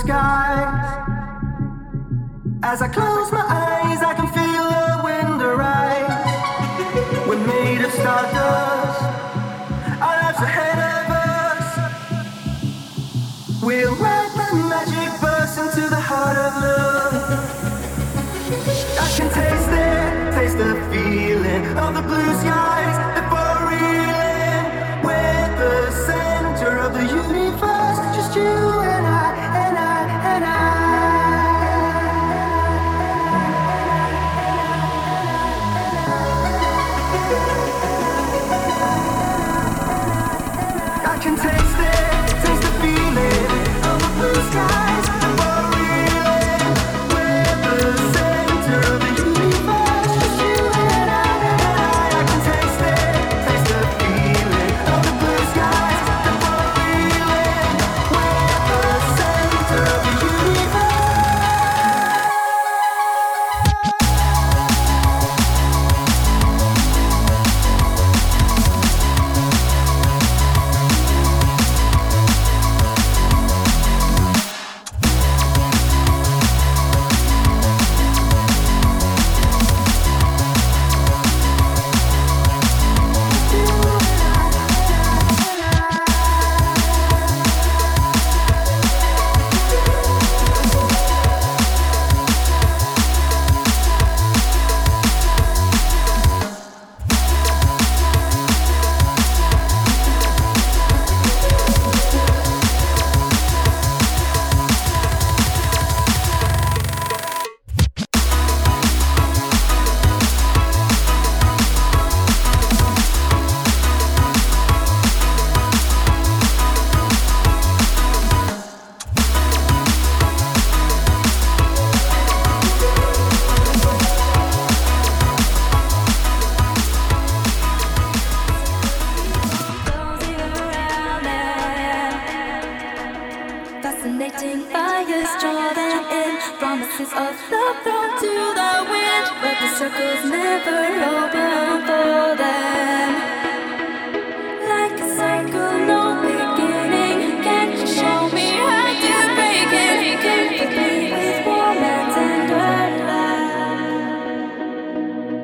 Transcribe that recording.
skies. As I close my eyes, I can feel the wind arise. We're made of stardust, our lives ahead of us. We'll ride the magic bus into the heart of love. I can taste the feeling of the blue skies before reeling. We're the center of the universe, just you and I, and I, and I. I can taste the feeling of the blue skies before reeling. We're the center of the universe, just you and I, and I. I can taste the feeling of the blue skies before reeling. We're the center of the universe. Fascinating fires draw them in, promises of love thrown to the wind, but the circles never open.